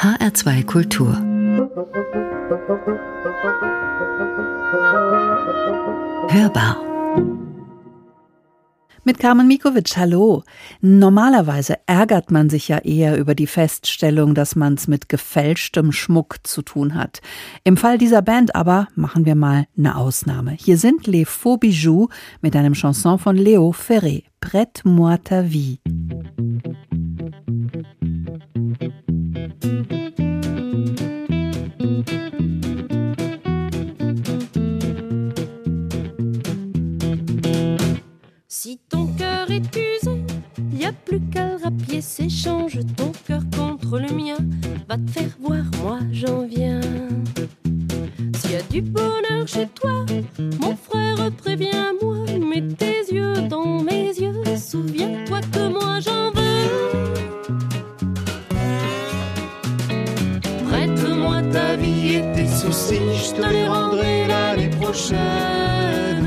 HR2 Kultur. Hörbar. Mit Carmen Mikovic, hallo. Normalerweise ärgert man sich ja eher über die Feststellung, dass man es mit gefälschtem Schmuck zu tun hat. Im Fall dieser Band aber machen wir mal eine Ausnahme. Hier sind Les Faux Bijoux mit einem Chanson von Léo Ferré, Prête-moi ta vie. Si ton cœur est usé, y a plus qu'à le rapier, s'échange ton cœur contre le mien, va te faire voir, moi j'en viens. S'il y a du bonheur chez toi, mon frère, préviens-moi, mets tes yeux dans mes yeux, souviens-toi que moi j'en veux. Prête-moi ta vie et tes soucis, je te les rendrai l'année prochaine.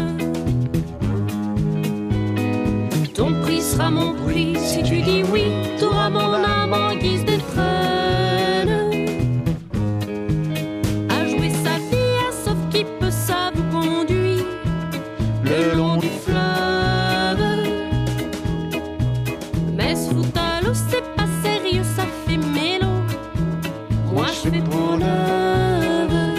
Ton prix sera mon prix, si tu dis oui, t'auras mon âme en guise d'étrennes. À jouer sa vie à sauf qui peut, ça vous conduit le long du fleuve. Mais se foutre à l'eau, c'est pas sérieux, ça fait mélo. Moi je fais pour neuve.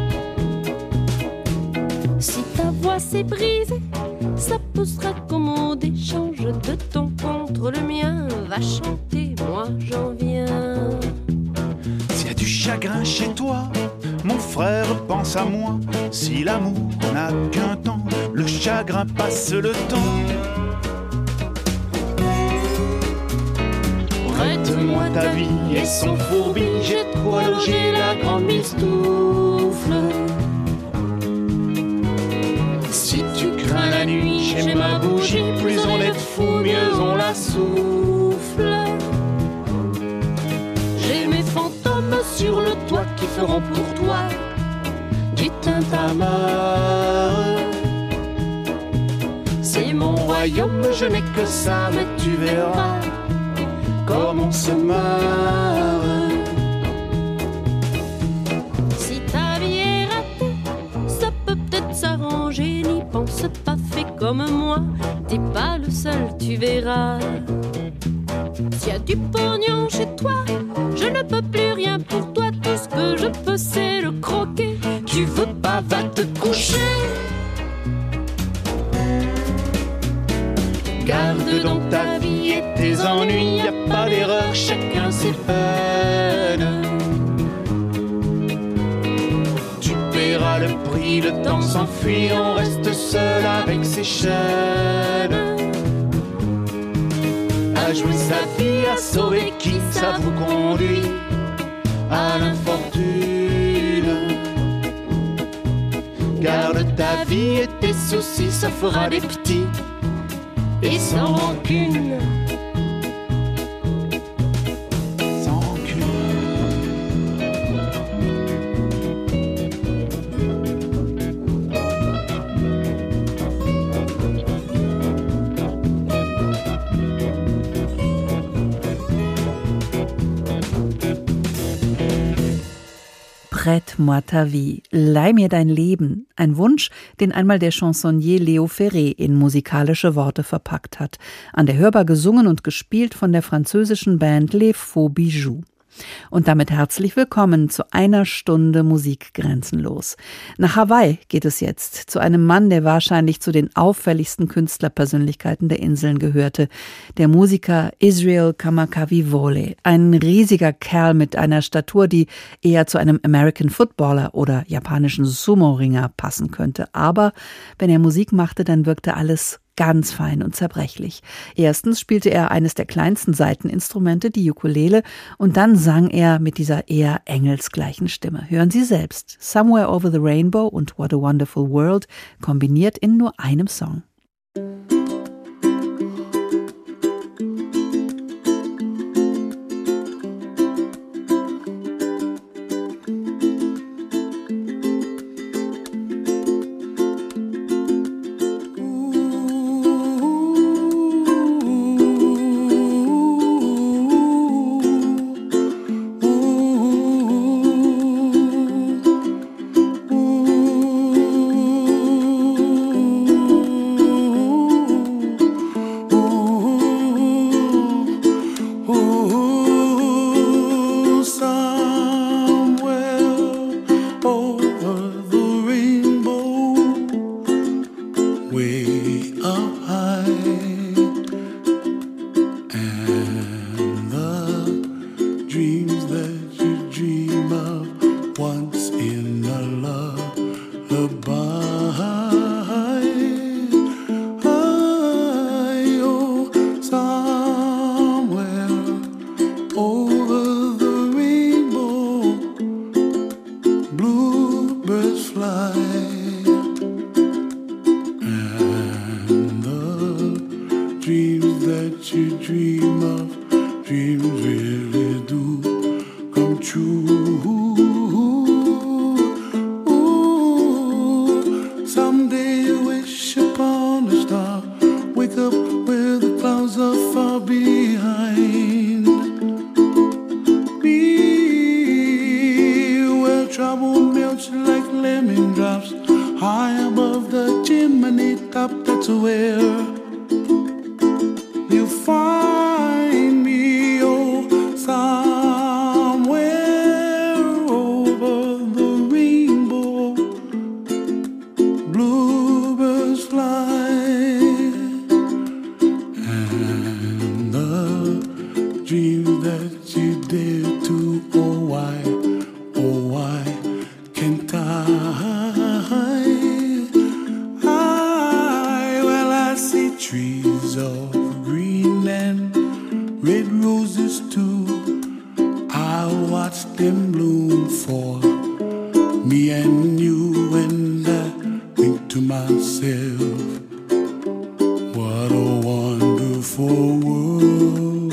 Si ta voix s'est brisée, ça peut se raccommoder, change de ton contre le mien, va chanter, moi j'en viens. S'il y a du chagrin chez toi, mon frère pense à moi. Si l'amour n'a qu'un temps, le chagrin passe le temps. Prête-moi ta vie et son fourbi, j'ai de quoi loger la grande mistoufle. Si tu crains la nuit, j'ai ma bougie, plus on est de fous, mieux on la souffle. J'ai mes fantômes sur le toit qui feront pour toi du tintamarre. C'est mon royaume, je n'ai que ça, mais tu verras comme on se marre. Si ta vie est ratée, ça peut peut-être s'arranger, n'y pense pas, fais comme moi, t'es pas le seul, tu verras. S'il y a du pognon chez toi, je ne peux plus rien pour toi, tout ce que je peux c'est le croquer. Tu veux pas, va te coucher. Garde donc ta vie et tes ennuis, y a pas d'erreur, chacun ses peines. Tu paieras le prix, le temps s'enfuit, on reste seul avec ses chaînes. À jouer sa vie, à sauver qui, ça vous conduit à l'infortune. Garde ta vie et tes soucis, ça fera des petits et sans rancune. Sans rancune. Prête-moi ta vie, leih mir dein Leben. Ein Wunsch, den einmal der Chansonnier Léo Ferré in musikalische Worte verpackt hat. An der Hörbar gesungen und gespielt von der französischen Band Les Faux Bijoux. Und damit herzlich willkommen zu einer Stunde Musik grenzenlos. Nach Hawaii geht es jetzt, zu einem Mann, der wahrscheinlich zu den auffälligsten Künstlerpersönlichkeiten der Inseln gehörte. Der Musiker Israel Kamakawiwo'ole. Ein riesiger Kerl mit einer Statur, die eher zu einem American Footballer oder japanischen Sumo-Ringer passen könnte. Aber wenn er Musik machte, dann wirkte alles ganz fein und zerbrechlich. Erstens spielte er eines der kleinsten Saiteninstrumente, die Ukulele, und dann sang er mit dieser eher engelsgleichen Stimme. Hören Sie selbst. Somewhere Over the Rainbow und What a Wonderful World kombiniert in nur einem Song. true. Ooh, someday you wish upon a star, wake up where the clouds are far behind. Be where trouble melts like lemon drops, high above the chimney top. That's where you find me, oh, somewhere over the rainbow. Bluebirds fly, and the dream that you dare to, oh why can't I? Well, I see trees of green and red roses too. I watch them bloom for me and you, and I think to myself, what a wonderful world.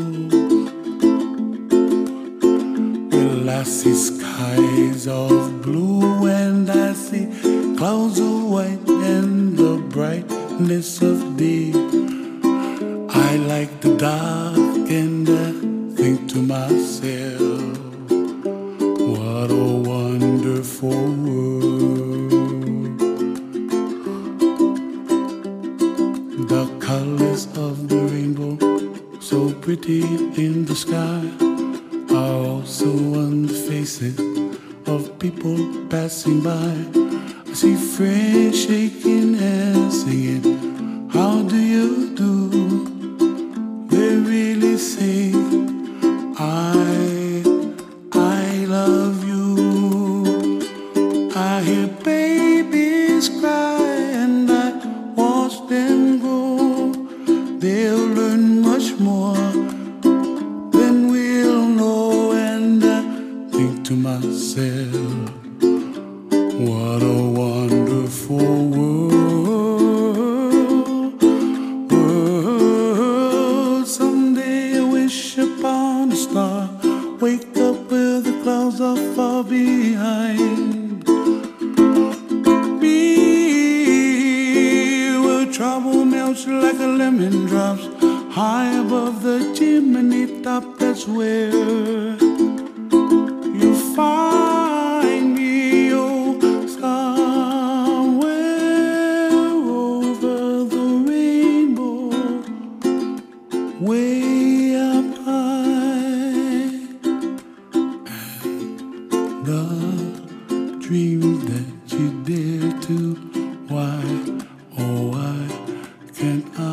Well, I see skies of blue and I see clouds of white and the brightness of day. I like the dark and I think to myself, what a wonderful world. The colors of the rainbow, so pretty in the sky, are also on the faces of people passing by. I see friends shaking hands singing, how do you do? They really say, I love you. I hear babies cry and I watch them grow. They'll learn much more than we'll know, and I think to myself, what a wonderful world. Someday I wish upon a star, wake up where the clouds are far behind. Be where trouble melts like a lemon drops, high above the chimney top. That's where you find me, oh, somewhere over the rainbow, way up high. And the dreams that you dare to, why, oh why can't I?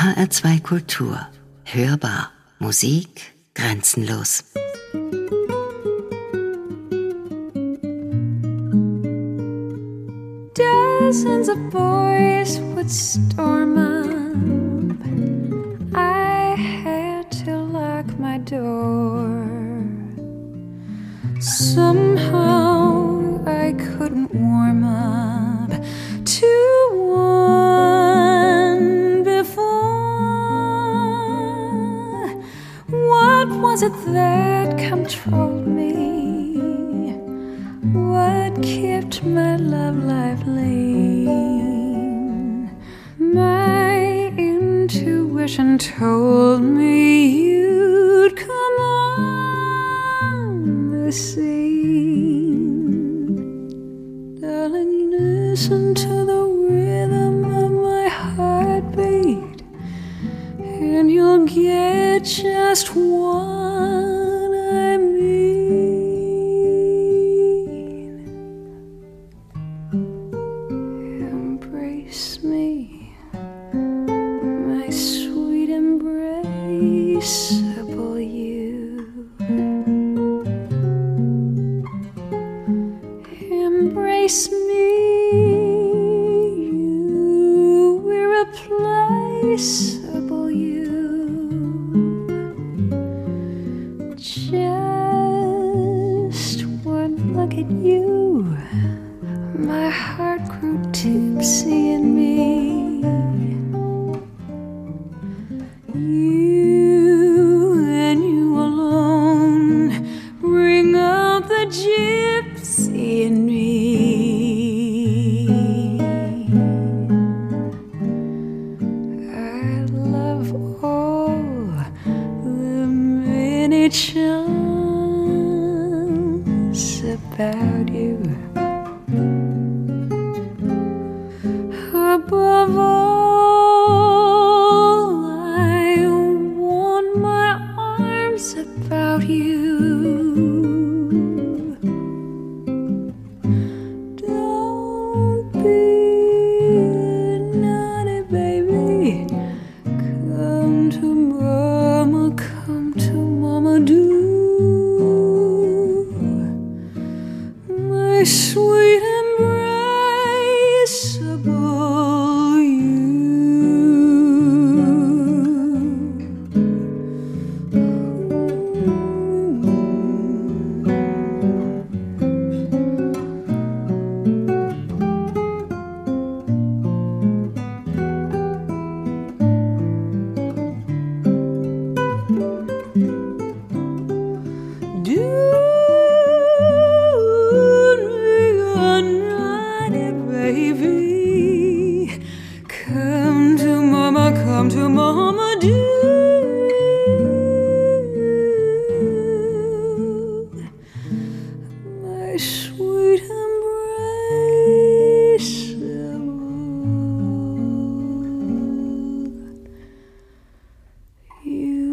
HR2 Kultur. Hörbar. Musik grenzenlos. Dozens of boys would storm up. I had to lock my door. Somehow I couldn't warm up to one before. What was it that controlled me? What kept my love lively? My intuition told me you'd come on the scene. Darling, listen to the rhythm of my heartbeat, and you'll get just what I mean. Embrace me, my sweet embraceable you. Embrace me, you irreplaceable you. Just one look at you, my heart grew tipsy in me. You and you alone bring out the gypsy in me. I love all the many charms about you. Above all, I want my arms about you. Don't be naughty, baby. Come to mama, do. My sweet embraceable you. Come to mama, do. My sweet embraceable you.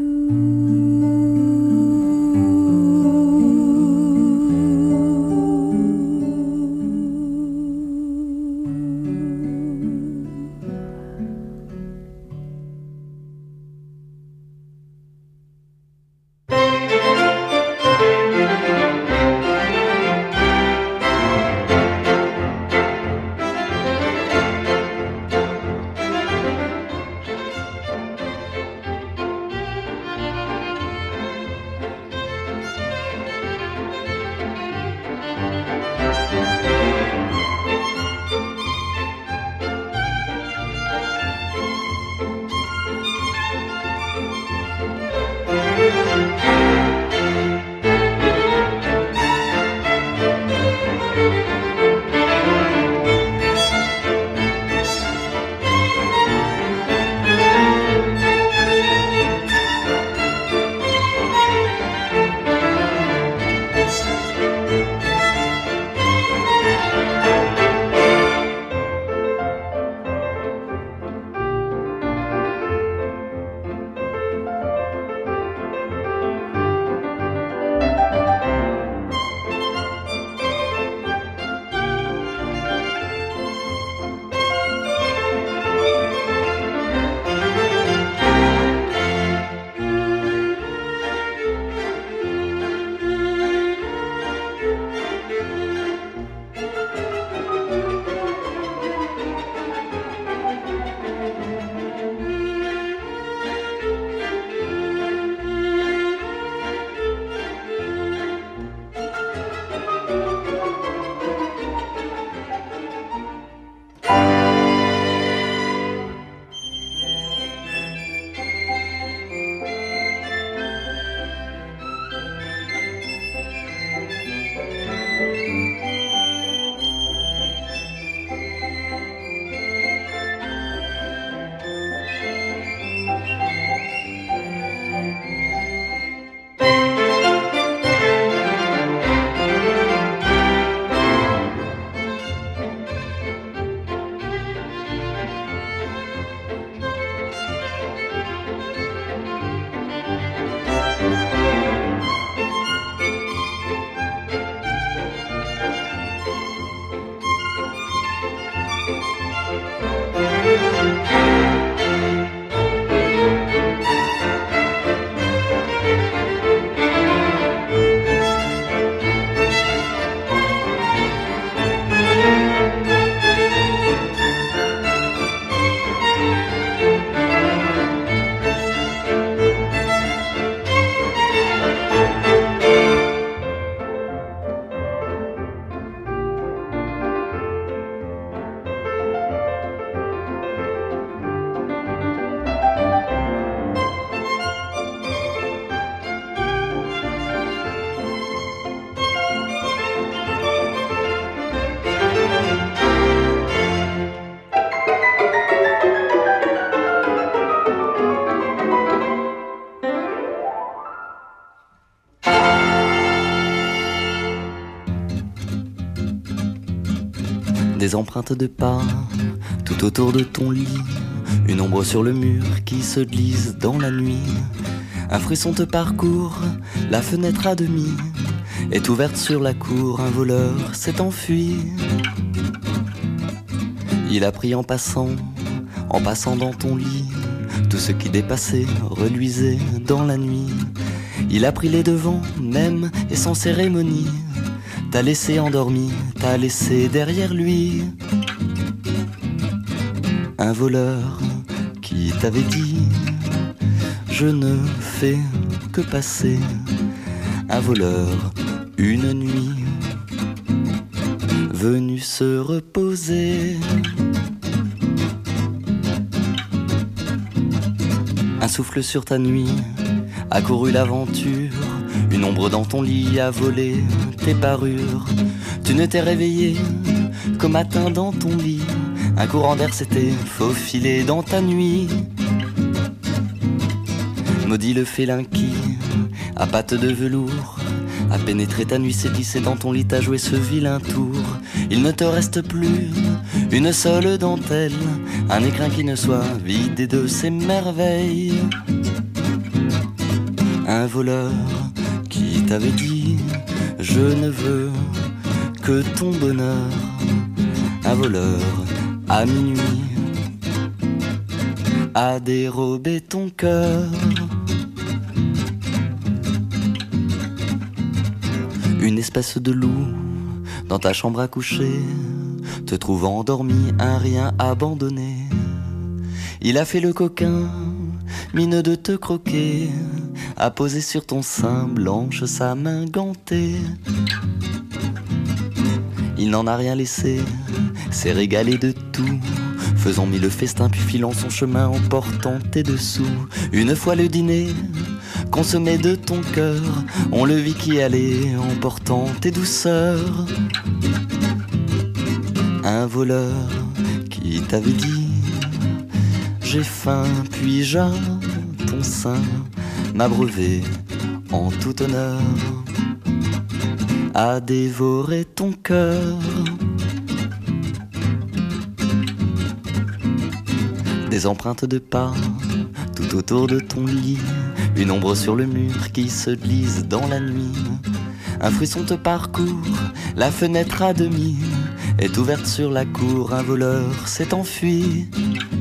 Des empreintes de pas tout autour de ton lit, une ombre sur le mur qui se glisse dans la nuit. Un frisson te parcourt, la fenêtre à demi est ouverte sur la cour, un voleur s'est enfui. Il a pris en passant dans ton lit, tout ce qui dépassait, reluisait dans la nuit. Il a pris les devants, même et sans cérémonie, t'a laissé endormi, t'a laissé derrière lui. Un voleur qui t'avait dit: je ne fais que passer. Un voleur, une nuit, venu se reposer. Un souffle sur ta nuit, a couru l'aventure. Une ombre dans ton lit a volé tes parures. Tu ne t'es réveillé qu'au matin dans ton lit. Un courant d'air s'était faufilé dans ta nuit. Maudit le félin qui, à pattes de velours, a pénétré ta nuit, s'est glissé dans ton lit, t'a joué ce vilain tour. Il ne te reste plus une seule dentelle, un écrin qui ne soit vidé de ses merveilles. Un voleur qui t'avait dit: je ne veux que ton bonheur. Un voleur à minuit a dérobé ton cœur. Une espèce de loup dans ta chambre à coucher, te trouvant endormi, un rien abandonné. Il a fait le coquin, mine de te croquer, a posé sur ton sein blanche sa main gantée. Il n'en a rien laissé, s'est régalé de tout, faisant mille festins puis filant son chemin en portant tes dessous. Une fois le dîner consommé de ton cœur, on le vit qui allait en portant tes douceurs. Un voleur qui t'avait dit: j'ai faim, puis-je à ton sein m'abreuver en tout honneur, a dévoré ton cœur. Des empreintes de pas tout autour de ton lit, une ombre sur le mur qui se glisse dans la nuit. Un frisson te parcourt, la fenêtre à demi est ouverte sur la cour, un voleur s'est enfui.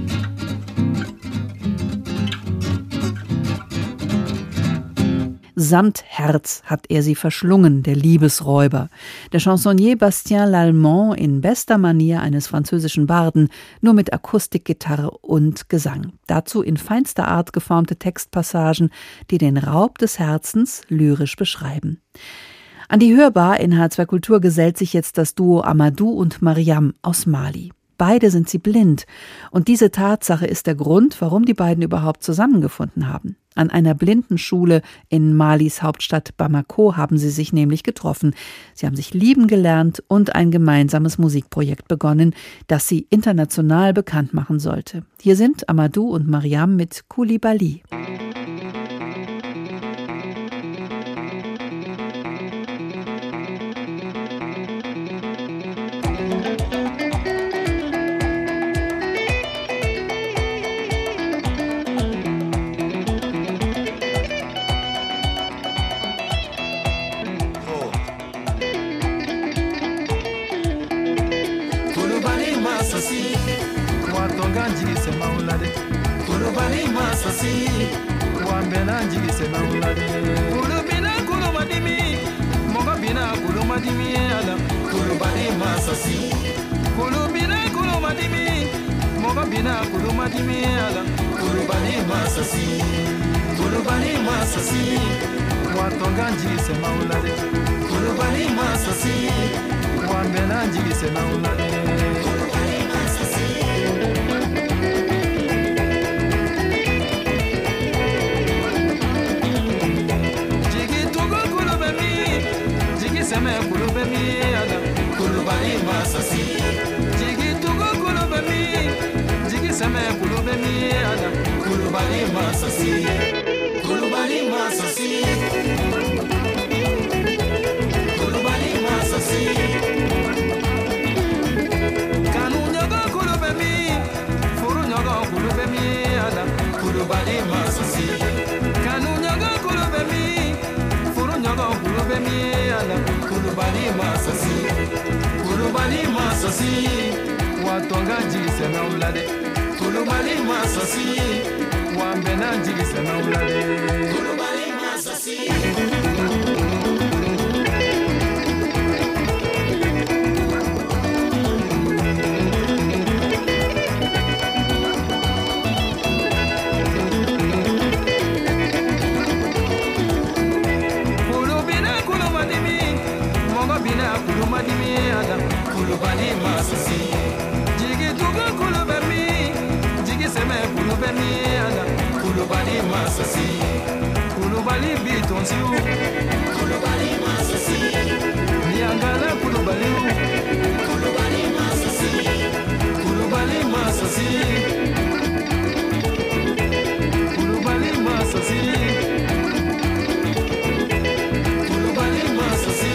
Samt Herz hat sie verschlungen, der Liebesräuber. Der Chansonnier Bastien Lallement in bester Manier eines französischen Barden, nur mit Akustikgitarre und Gesang. Dazu in feinster Art geformte Textpassagen, die den Raub des Herzens lyrisch beschreiben. An die Hörbar in H2 Kultur gesellt sich jetzt das Duo Amadou und Mariam aus Mali. Beide sind sie blind und diese Tatsache ist der Grund, warum die beiden überhaupt zusammengefunden haben. An einer Blindenschule in Malis Hauptstadt Bamako haben sie sich nämlich getroffen. Sie haben sich lieben gelernt und ein gemeinsames Musikprojekt begonnen, das sie international bekannt machen sollte. Hier sind Amadou und Mariam mit Koulibaly. masasi kulubali masasi watonga jigi sɛmɛ wulade kulubali masasi wambɛna jigi sɛmɛ wulade kulubali masasi kulubali masasi jigi tugu kulubami jigi seme kulubami ala kulubali masasi kulubali bitonsiu kulubali masasi niangala kulubali kulubali masasi kulubali masasi kulubali masasi kulubali masasi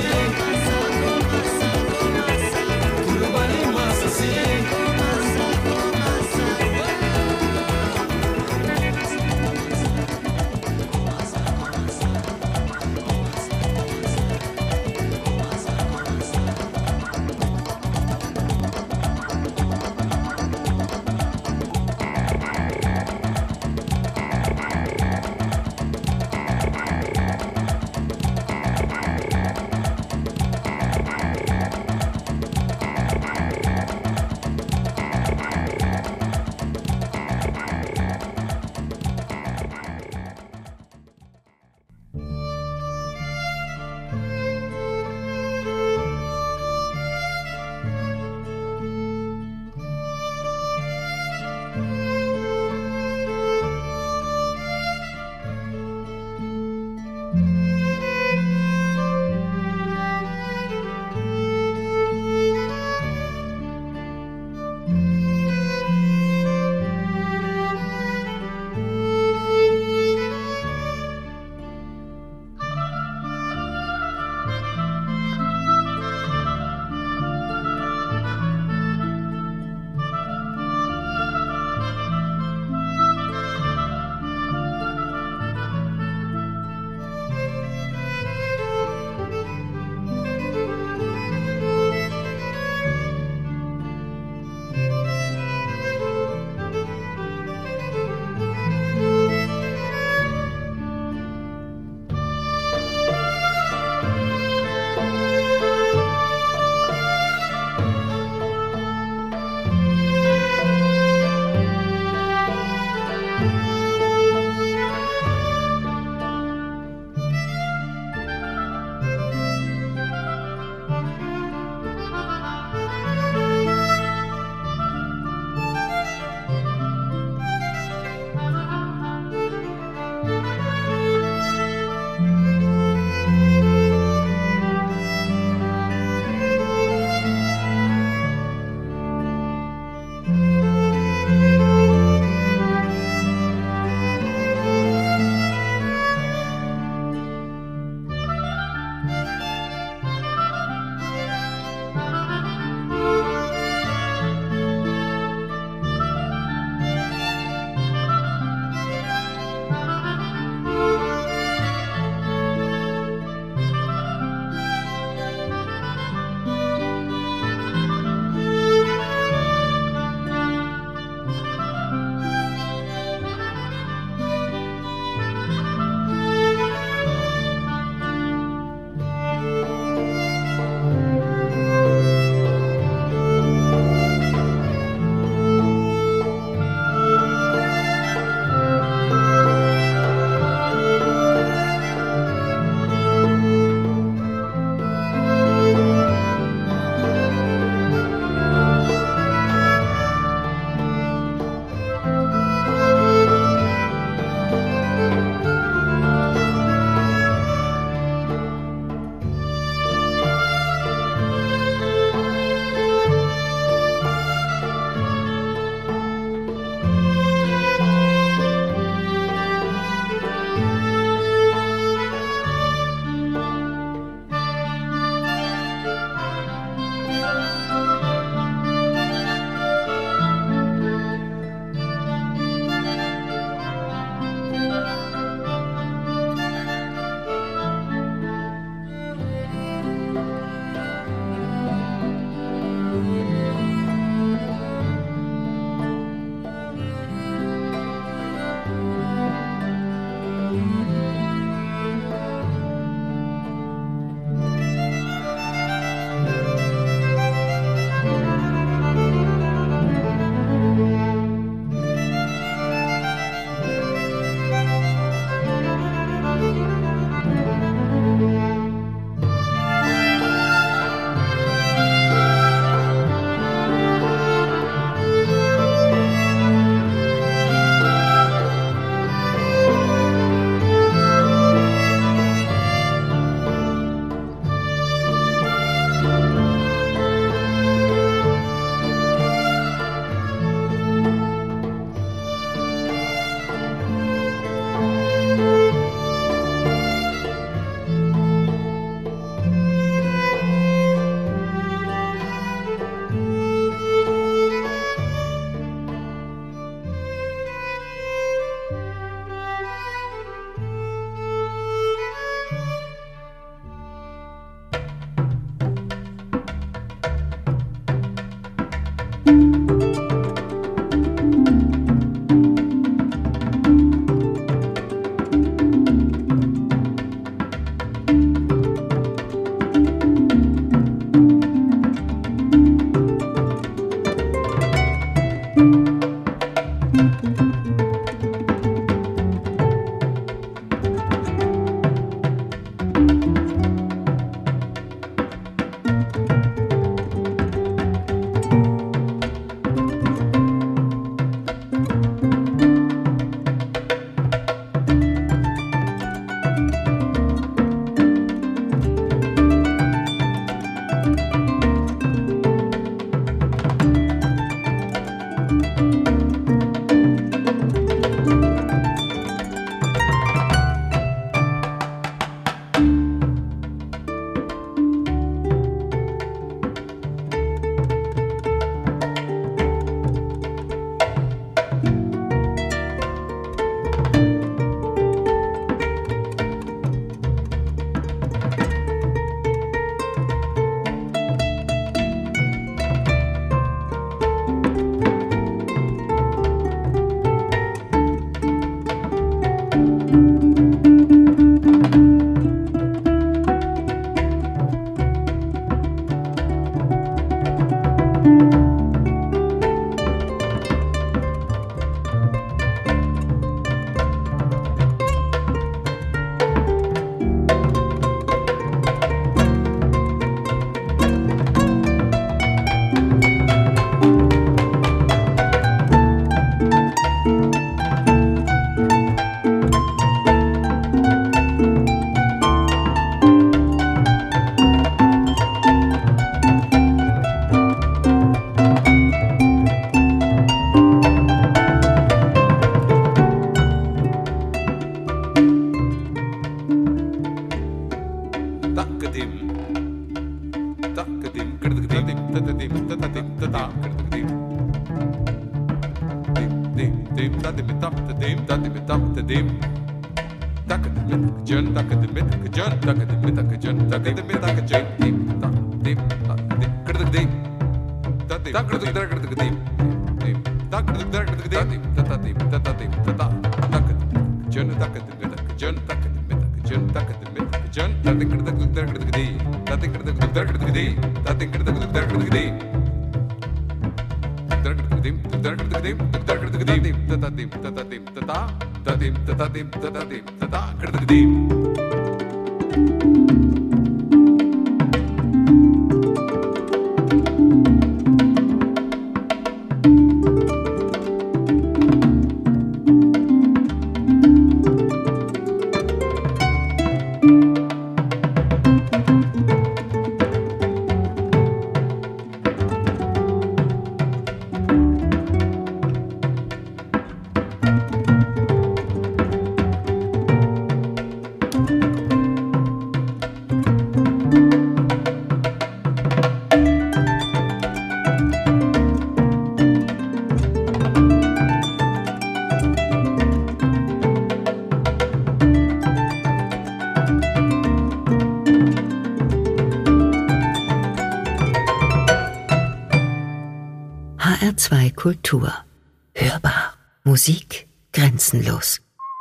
HR2 Kultur. Hörbar. Musik grenzenlos.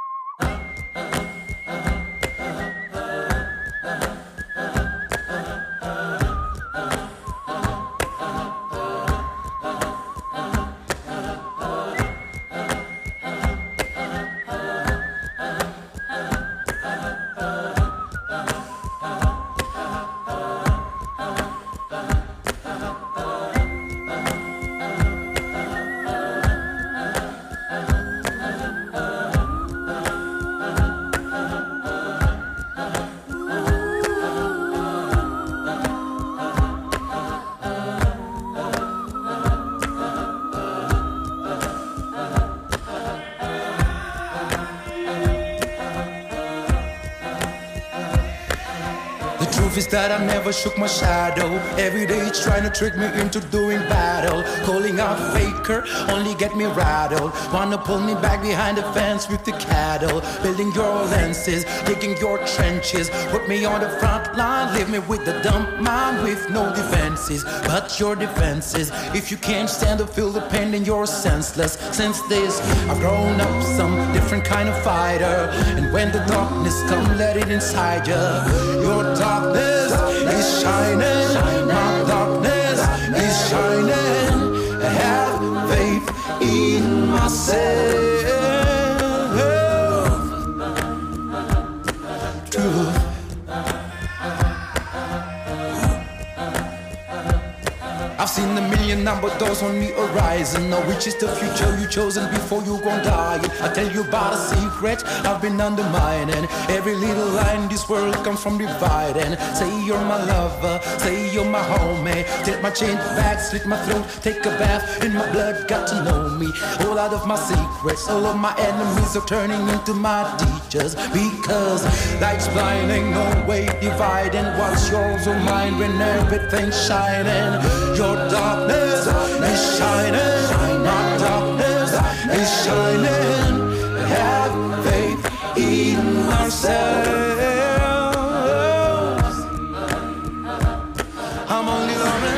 Is that I never shook my shadow. Every day it's trying to trick me into doing battle. Calling out faker, only get me rattled. Wanna pull me back behind the fence with the cattle. Building your lenses, digging your trenches. Put me on the front line, leave me with the dumb mind with no defenses. But your defenses, if you can't stand to feel the pain, then you're senseless. Since this, I've grown up some different kind of fighter. And when the darkness come, let it inside you. Your darkness is shining, my darkness is shining. Have faith in myself. Truth. I've seen a million number doors on the horizon. Now which is the future you chosen before you gon' die? I tell you about a secret I've been undermining. Every little line in this world comes from dividing. Say you're my lover, say you're my homie. Take my chain back, slit my throat, take a bath in my blood, got to know me. All out of my secrets, all of my enemies are turning into my teachers. Because life's blinding, no way dividing. What's yours or mine when everything's shining? Your darkness is shining, my darkness is shining. Have faith in ourselves. I'm only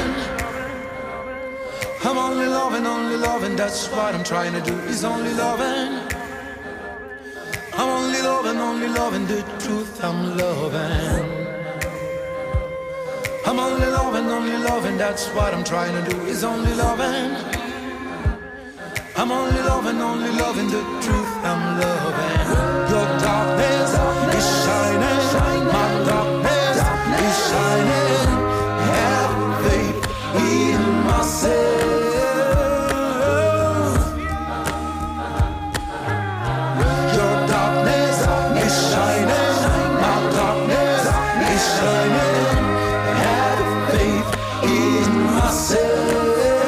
loving, that's what I'm trying to do, is only loving. I'm only loving the truth I'm loving. I'm I'm only loving, that's what I'm trying to do, is only loving. I'm only loving the truth I'm loving. Your darkness is shining, my darkness is shining. Have faith in myself. Your darkness is shining, my darkness is shining. Have faith in myself.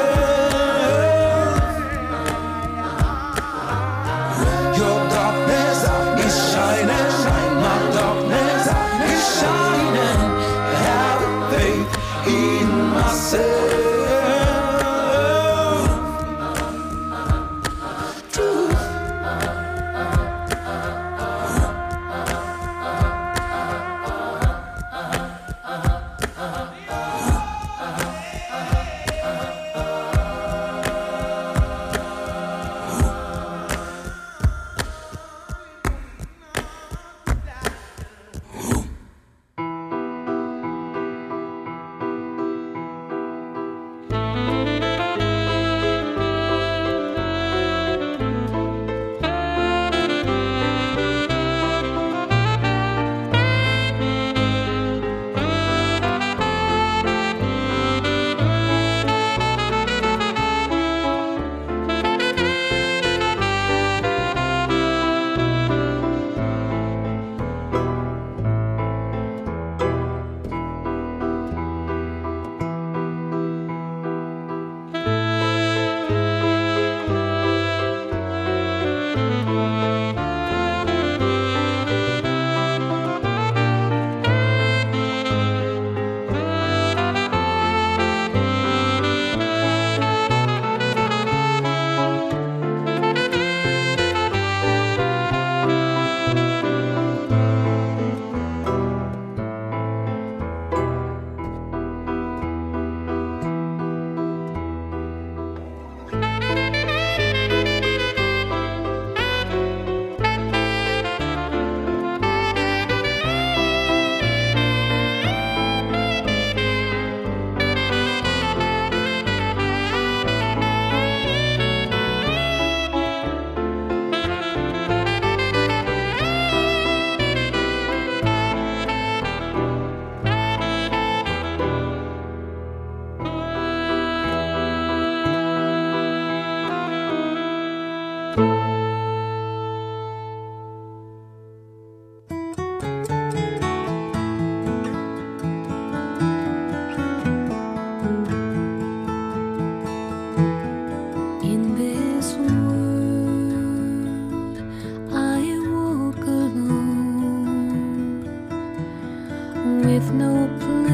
with no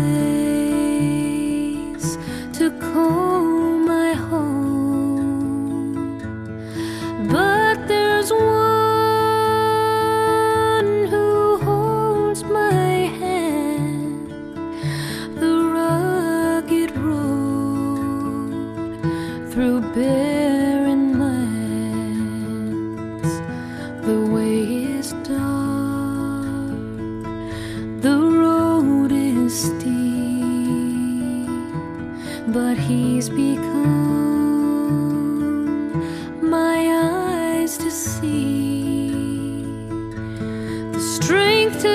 place to call my home. But there's one who holds my hand, the rugged road through barren lands. The way is dark, the road is steep, but he's become my eyes to see, the strength to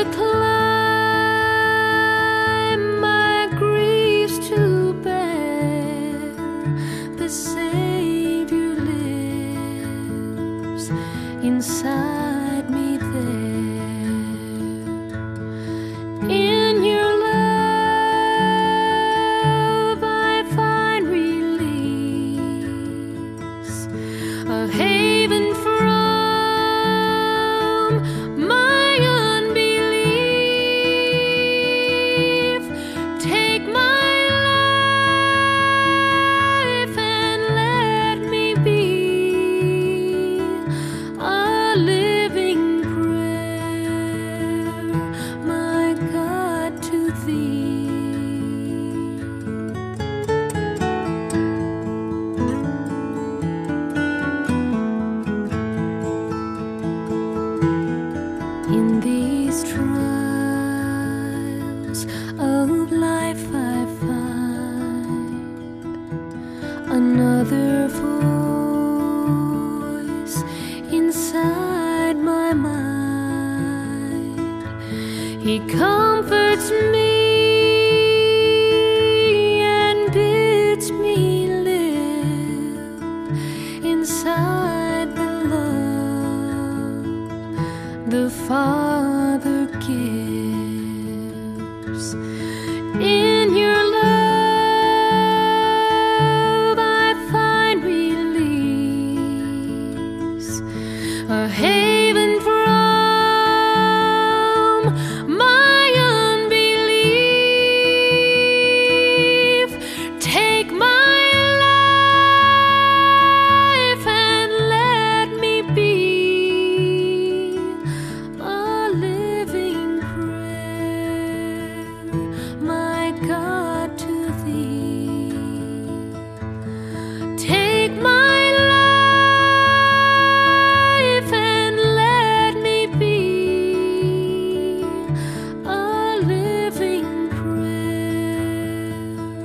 climb, my griefs to bear. The Savior lives inside me there. In your love I find relief,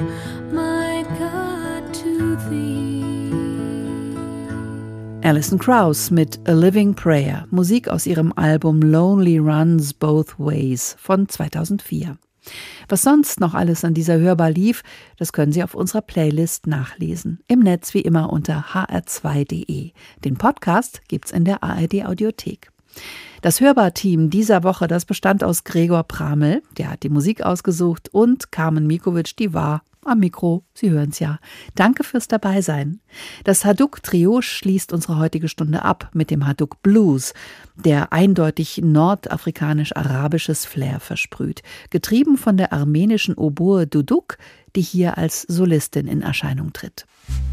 my God, to thee. Alison Krauss mit A Living Prayer, Musik aus ihrem Album Lonely Runs Both Ways von 2004. Was sonst noch alles an dieser Hörbar lief, das können Sie auf unserer Playlist nachlesen. Im Netz wie immer unter hr2.de. Den Podcast gibt's in der ARD-Audiothek. Das Hörbar-Team dieser Woche, das bestand aus Gregor Pramel, der hat die Musik ausgesucht, und Carmen Mikovic, die war am Mikro, Sie hören's ja. Danke fürs Dabeisein. Das Haduk-Trio schließt unsere heutige Stunde ab mit dem Haduk Blues, der eindeutig nordafrikanisch-arabisches Flair versprüht, getrieben von der armenischen Oboe Duduk, die hier als Solistin in Erscheinung tritt.